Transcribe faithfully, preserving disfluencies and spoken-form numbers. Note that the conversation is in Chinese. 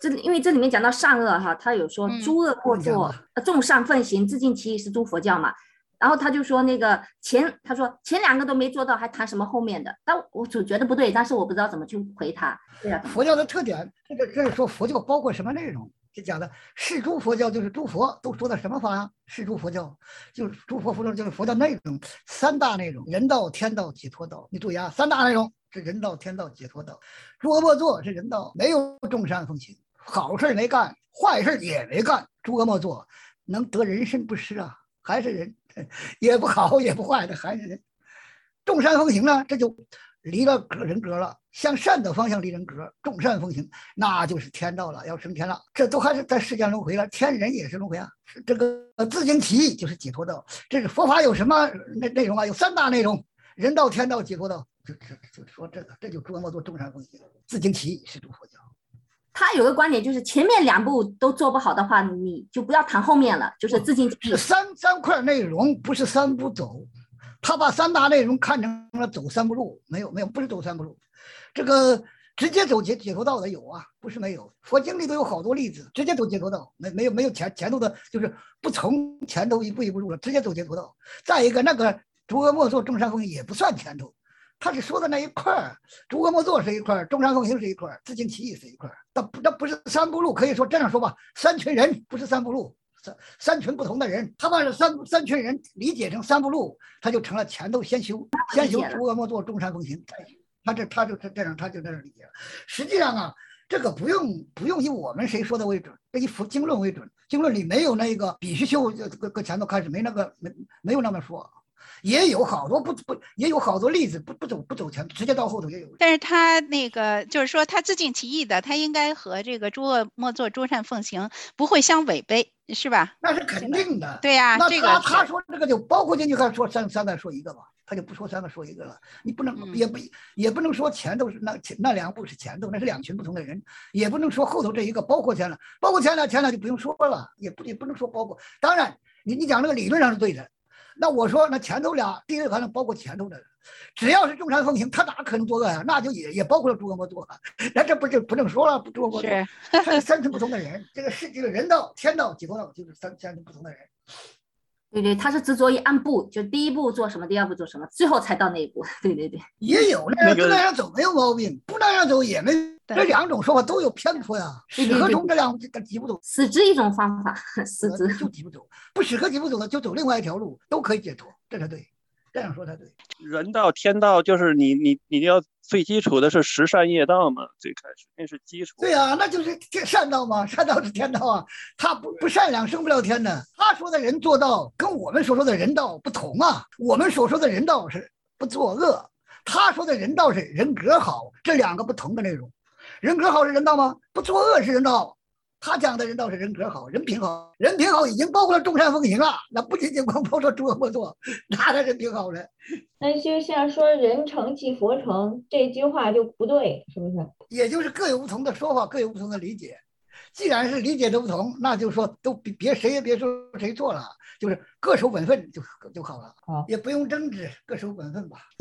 这因为这里面讲到善恶哈，他有说嗯诸恶莫作，呃众善奉行，自尽其意是诸佛教嘛。然后他就说那个前，他说前两个都没做到，还谈什么后面的？但我就觉得不对，但是我不知道怎么去回他。对呀、 佛教的特点，这个这是说佛教包括什么内容？就讲的是诸佛教，就是诸佛都说的什么法呀？是诸佛教，就是诸佛佛教就是佛教内容三大内容：人道、天道、解脱道。你注意啊，三大内容是人道、天道、解脱道。诸恶莫作是人道，没有众善奉行，好事没干，坏事也没干，诸恶莫作，能得人身不失啊，还是人，也不好也不坏的，还是人。众善奉行呢，这就离了人格了，向善的方向离人格，众善奉行，那就是天道了，要升天了。这都还是在世间轮回了，天人也是轮回啊。这个自净其意就是解脱道，这是佛法有什么内内容啊？有三大内容：人道、天道、解脱道。就就就说这个，这就诸恶莫作，众善奉行，自净其意是诸佛教。 他有个观点就是前面两步都做不好的话，你就不要谈后面了，就是自尽其意。 是三三块内容，不是三步走。他把三大内容看成了走三步路，没有没有，不是走三步路。这个直接走解解脱道的有啊，不是没有。佛经里都有好多例子，直接走解脱道，没没有没有前前头的，就是不从前头一步一步路了，直接走解脱道。再一个，那个诸恶莫作，众善奉行也不算前头，他是说的那一块儿，诸恶莫作是一块儿，众善奉行是一块儿，自净其意是一块儿。那那不是三步路，可以说这样说吧，三群人不是三步路。三三群不同的人，他把这三三群人理解成三步路，他就成了前头先修，先修诸恶莫作，众善奉行，再修。他这他就这样，他就这样理解了。实际上啊，这个不用不用以我们谁说的为准，以佛经论为准。经论里没有那个必须修，搁搁前头开始没那个没没有那么说。也有好多不不也有好多例子不不走不走前，直接到后头也有。 但是他那个就是说他自尽其意的，他应该和这个诸恶莫作诸善奉行不会相违背，是吧？ 那是肯定的。 对呀、啊， 那他、 这个他说这个就包括进去，他说三三个说一个吧，他就不说三个说一个了。你不能、嗯、也不也不能说前头是那那两步是前头，那是两群不同的人，也不能说后头这一个包括前了，包括前了前了就不用说了，也不也不能说包括。当然你你讲那个理论上是对的。那我说，那前头俩，第一个可能包括前头的，只要是众善奉行，他哪可能作恶呀？那就也也包括了诸恶莫作。那这不就不能说了，诸恶莫作，他是三群不同的人。这个是这个人道、天道、解脱道，就是三三群不同的人。 对对，他是执着于按步，就第一步做什么，第二步做什么，最后才到那一步。对对对， 也有那样那样走没有毛病，不那样走也没。这两种说法都有偏颇呀，适合从这两这几步走， 死之一种方法，死之就几步走，不适合几步走的就走另外一条路，都可以解脱，这才对，这样说才对。 人道、天道就是你你你要最基础的是十善业道嘛，最开始那是基础。 对呀、啊，那就是善道嘛，善道是天道啊，他不不善良升不了天的。他说的人做道跟我们所说的人道不同啊，我们所说的人道是不作恶，他说的人道是人格好，这两个不同的内容。人格好是人道吗？不作恶是人道。他讲的人道是人格好，人品好，人品好已经包括了众善奉行了，那不仅仅光包括诸恶莫作，哪的人品好了？ 那就像说人成即佛成这句话就不对，是不是？ 也就是各有不同的说法，各有不同的理解。既然是理解的不同，那就说都别谁也别说谁错了，就是各守本分就就好了，也不用争执，各守本分吧。